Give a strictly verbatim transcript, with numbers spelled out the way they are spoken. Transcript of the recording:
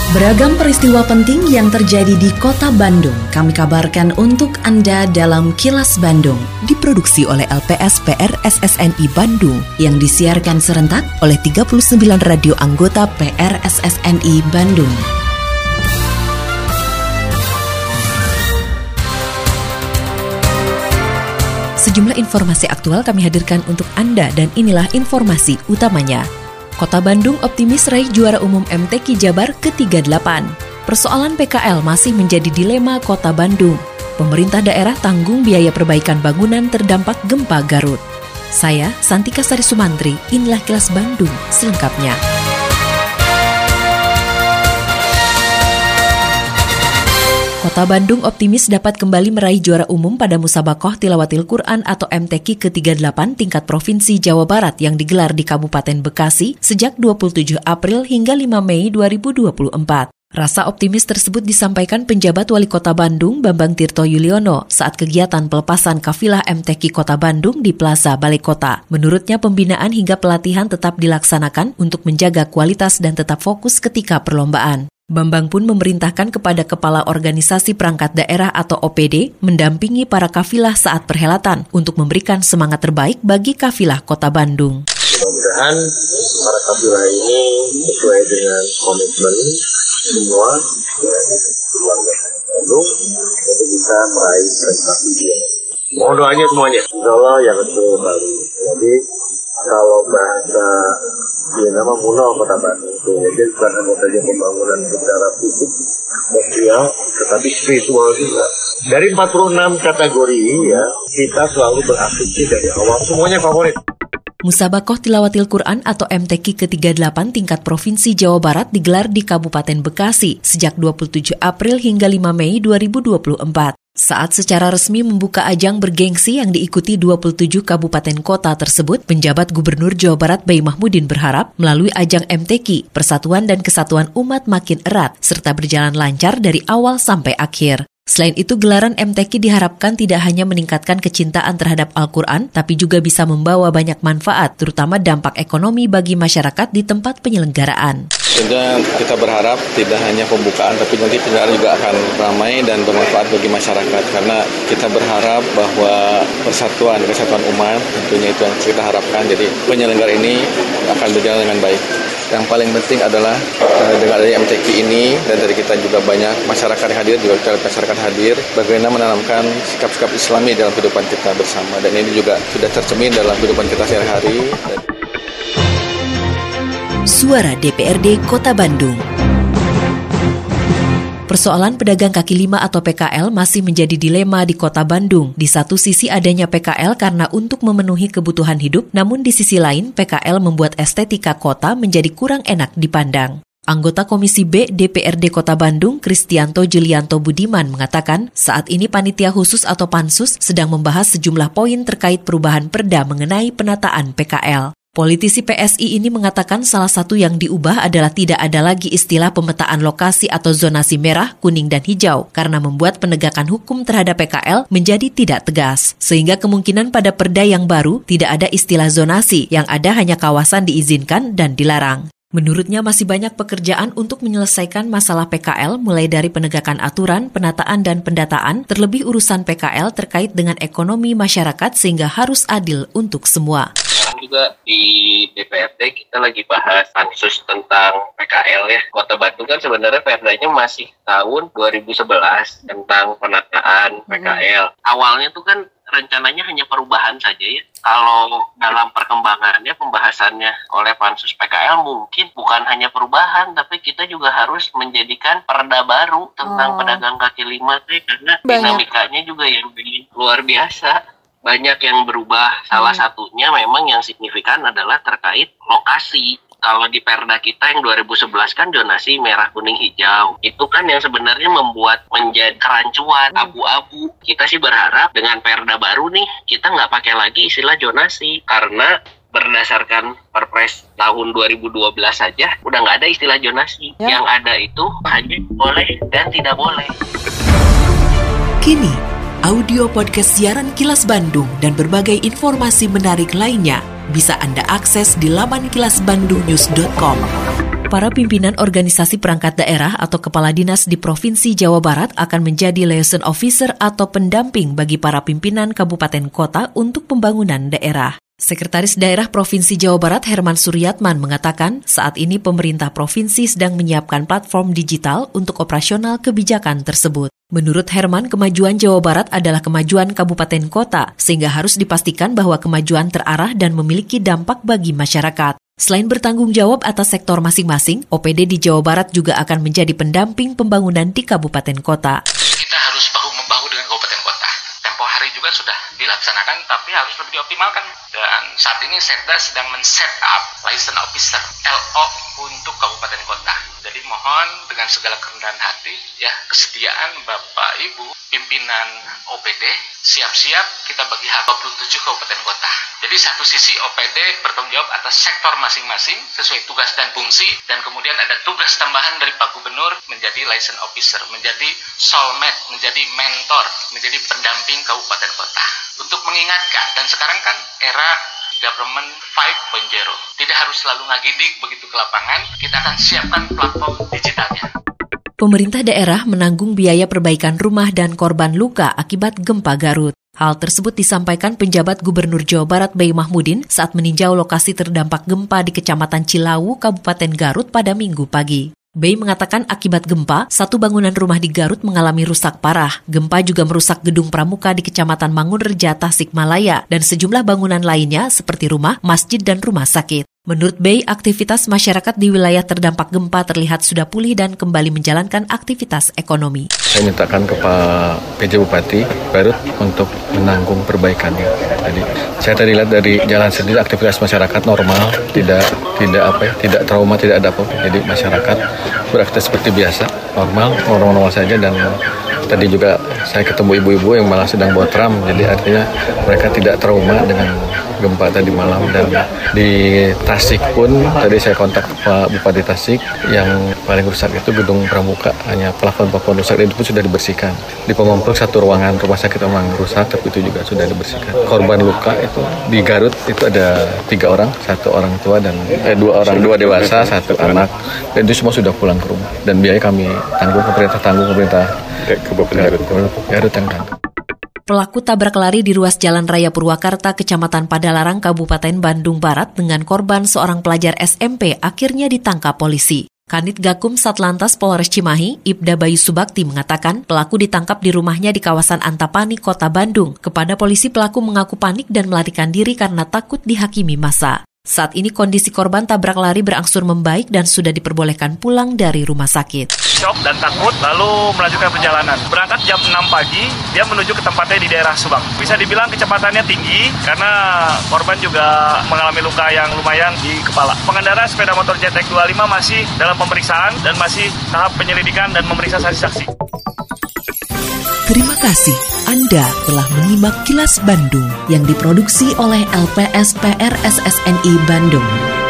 Beragam peristiwa penting yang terjadi di Kota Bandung kami kabarkan untuk Anda dalam Kilas Bandung. Diproduksi oleh L P S P R S S N I Bandung yang disiarkan serentak oleh tiga puluh sembilan radio anggota P R S S N I Bandung. Sejumlah informasi aktual kami hadirkan untuk Anda dan inilah informasi utamanya. Kota Bandung optimis raih juara umum M T Q Jabar ke tiga puluh delapan. Persoalan P K L masih menjadi dilema Kota Bandung. Pemerintah daerah tanggung biaya perbaikan bangunan terdampak gempa Garut. Saya, Santika Sari Sumantri, inilah Kilas Bandung selengkapnya. Kota Bandung optimis dapat kembali meraih juara umum pada Musabaqah Tilawatil Quran atau M T Q ke tiga puluh delapan tingkat Provinsi Jawa Barat yang digelar di Kabupaten Bekasi sejak dua puluh tujuh April hingga lima Mei dua ribu dua puluh empat. Rasa optimis tersebut disampaikan penjabat Wali Kota Bandung Bambang Tirto Yuliono saat kegiatan pelepasan kafilah M T Q Kota Bandung di Plaza Balai Kota. Menurutnya pembinaan hingga pelatihan tetap dilaksanakan untuk menjaga kualitas dan tetap fokus ketika perlombaan. Bambang pun memerintahkan kepada Kepala Organisasi Perangkat Daerah atau O P D mendampingi para kafilah saat perhelatan untuk memberikan semangat terbaik bagi kafilah Kota Bandung. Mudah-mudahan para kafilah ini sesuai dengan komitmen semua keluarga Bandung untuk bisa meraih prestasi dia. Mohon doanya semuanya. Insya Allah yang betul baru. Jadi kalau bahasa ya nama Muno Kota Bandung itu, jadi bukan hanya saja pembangunan secara fisik, sosial, tetapi spiritual juga. Dari empat puluh enam kategori ya, kita selalu berasumsi dari awal semuanya favorit. Musabaqah Tilawatil Quran atau M T Q ke tiga puluh delapan tingkat Provinsi Jawa Barat digelar di Kabupaten Bekasi sejak dua puluh tujuh April hingga lima Mei dua ribu dua puluh empat. Saat secara resmi membuka ajang bergengsi yang diikuti dua puluh tujuh kabupaten kota tersebut, penjabat Gubernur Jawa Barat Bayi Mahmudin berharap melalui ajang M T Q, persatuan dan kesatuan umat makin erat serta berjalan lancar dari awal sampai akhir. Selain itu, gelaran M T Q diharapkan tidak hanya meningkatkan kecintaan terhadap Al-Quran, tapi juga bisa membawa banyak manfaat, terutama dampak ekonomi bagi masyarakat di tempat penyelenggaraan. Tentunya kita berharap tidak hanya pembukaan, tapi nanti penyelenggaraan juga akan ramai dan bermanfaat bagi masyarakat. Karena kita berharap bahwa persatuan, kesatuan umat, tentunya itu yang kita harapkan. Jadi penyelenggara ini akan berjalan dengan baik. Yang paling penting adalah uh, dengan adanya M T Q ini dan dari kita juga banyak masyarakat yang hadir, juga kita masyarakat hadir, bagaimana menanamkan sikap-sikap Islami dalam kehidupan kita bersama. Dan ini juga sudah tercermin dalam kehidupan kita sehari-hari. Dan... Suara D P R D Kota Bandung. Persoalan pedagang kaki lima atau P K L masih menjadi dilema di Kota Bandung. Di satu sisi adanya P K L karena untuk memenuhi kebutuhan hidup, namun di sisi lain P K L membuat estetika kota menjadi kurang enak dipandang. Anggota Komisi B D P R D Kota Bandung, Kristianto Julianto Budiman, mengatakan saat ini panitia khusus atau pansus sedang membahas sejumlah poin terkait perubahan perda mengenai penataan P K L. Politisi P S I ini mengatakan salah satu yang diubah adalah tidak ada lagi istilah pemetaan lokasi atau zonasi merah, kuning, dan hijau karena membuat penegakan hukum terhadap P K L menjadi tidak tegas. Sehingga kemungkinan pada perda yang baru tidak ada istilah zonasi, yang ada hanya kawasan diizinkan dan dilarang. Menurutnya masih banyak pekerjaan untuk menyelesaikan masalah P K L mulai dari penegakan aturan, penataan, dan pendataan, terlebih urusan P K L terkait dengan ekonomi masyarakat sehingga harus adil untuk semua. Juga di D P R D kita lagi bahas pansus tentang P K L ya. Kota Bandung kan sebenarnya perdanya masih tahun dua ribu sebelas tentang penataan P K L. Hmm. Awalnya tuh kan rencananya hanya perubahan saja ya. Kalau dalam perkembangannya pembahasannya oleh pansus P K L mungkin bukan hanya perubahan, tapi kita juga harus menjadikan perda baru tentang oh. pedagang kaki lima tuh karena banyak. Dinamikanya juga yang luar biasa. Banyak yang berubah, salah hmm. satunya memang yang signifikan adalah terkait lokasi. Kalau di perda kita yang dua ribu sebelas kan zonasi merah, kuning, hijau. Itu kan yang sebenarnya membuat menjadi kerancuan, hmm. abu-abu. Kita sih berharap dengan perda baru nih, kita nggak pakai lagi istilah zonasi. Karena berdasarkan Perpres tahun dua ribu dua belas saja, udah nggak ada istilah zonasi. Ya. Yang ada itu hanya boleh dan tidak boleh. Kini, audio podcast siaran Kilas Bandung dan berbagai informasi menarik lainnya bisa Anda akses di laman kilas bandung news dot com. Para pimpinan organisasi perangkat daerah atau kepala dinas di Provinsi Jawa Barat akan menjadi liaison officer atau pendamping bagi para pimpinan kabupaten kota untuk pembangunan daerah. Sekretaris Daerah Provinsi Jawa Barat Herman Suryatman mengatakan saat ini pemerintah provinsi sedang menyiapkan platform digital untuk operasional kebijakan tersebut. Menurut Herman, kemajuan Jawa Barat adalah kemajuan kabupaten kota, sehingga harus dipastikan bahwa kemajuan terarah dan memiliki dampak bagi masyarakat. Selain bertanggung jawab atas sektor masing-masing, O P D di Jawa Barat juga akan menjadi pendamping pembangunan di kabupaten kota. Kita harus bahu-membahu dengan kabupaten kota. Tempo hari juga sudah dilaksanakan, tapi harus lebih dioptimalkan. Dan saat ini Setda sedang men-set up license officer L O untuk kabupaten kota. Jadi mohon dengan segala kerendahan hati, ya kesediaan Bapak Ibu pimpinan O P D siap-siap kita bagi hak dua puluh tujuh kabupaten kota. Jadi satu sisi O P D bertanggung jawab atas sektor masing-masing sesuai tugas dan fungsi, dan kemudian ada tugas tambahan dari Pak Gubernur menjadi license officer, menjadi soulmate, menjadi mentor, menjadi pendamping kabupaten kota. Untuk mengingatkan, dan sekarang kan era government lima titik nol, tidak harus selalu ngagidik begitu ke lapangan, kita akan siapkan platform digitalnya. Pemerintah daerah menanggung biaya perbaikan rumah dan korban luka akibat gempa Garut. Hal tersebut disampaikan penjabat Gubernur Jawa Barat Bey Mahmudin saat meninjau lokasi terdampak gempa di Kecamatan Cilawu, Kabupaten Garut pada Minggu pagi. Bey mengatakan akibat gempa, satu bangunan rumah di Garut mengalami rusak parah. Gempa juga merusak gedung pramuka di Kecamatan Mangunreja, Tasikmalaya, dan sejumlah bangunan lainnya seperti rumah, masjid, dan rumah sakit. Menurut Bey, aktivitas masyarakat di wilayah terdampak gempa terlihat sudah pulih dan kembali menjalankan aktivitas ekonomi. Saya mintakan ke Pak P J Bupati Garut untuk menanggung perbaikannya. Jadi saya tadi lihat dari jalan sendiri aktivitas masyarakat normal, tidak tidak apa ya, tidak trauma, tidak ada apa-apa. Jadi masyarakat beraktivitas seperti biasa, normal, normal-normal saja, dan tadi juga saya ketemu ibu-ibu yang malah sedang bawa tram, jadi artinya mereka tidak trauma dengan gempa tadi malam. Dan di Tasik pun tadi saya kontak Pak Bupati Tasik, yang paling rusak itu gedung pramuka, hanya plafon-plafon rusak, itu pun sudah dibersihkan. Di Pemampek satu ruangan rumah sakit memang rusak, tapi itu juga sudah dibersihkan. Korban luka itu di Garut itu ada tiga orang, satu orang tua dan eh, dua orang, dua dewasa, satu anak, dan itu semua sudah pulang ke rumah. Dan biaya kami tanggung, pemerintah tanggung, pemerintah Kabupaten Garut, Garut yang tanggung. Pelaku tabrak lari di ruas Jalan Raya Purwakarta, Kecamatan Padalarang, Kabupaten Bandung Barat dengan korban seorang pelajar S M P akhirnya ditangkap polisi. Kanit Gakum Satlantas Polres Cimahi, Ibda Bayu Subakti mengatakan pelaku ditangkap di rumahnya di kawasan Antapani, Kota Bandung. Kepada polisi, pelaku mengaku panik dan melarikan diri karena takut dihakimi massa. Saat ini kondisi korban tabrak lari berangsur membaik dan sudah diperbolehkan pulang dari rumah sakit. Shock dan takut lalu melanjutkan perjalanan. Berangkat jam enam pagi, dia menuju ke tempatnya di daerah Subang. Bisa dibilang kecepatannya tinggi karena korban juga mengalami luka yang lumayan di kepala. Pengendara sepeda motor J T X dua puluh lima masih dalam pemeriksaan dan masih tahap penyelidikan dan memeriksa saksi-saksi. Terima kasih Anda telah menyimak Kilas Bandung yang diproduksi oleh L P S P R S S N I Bandung.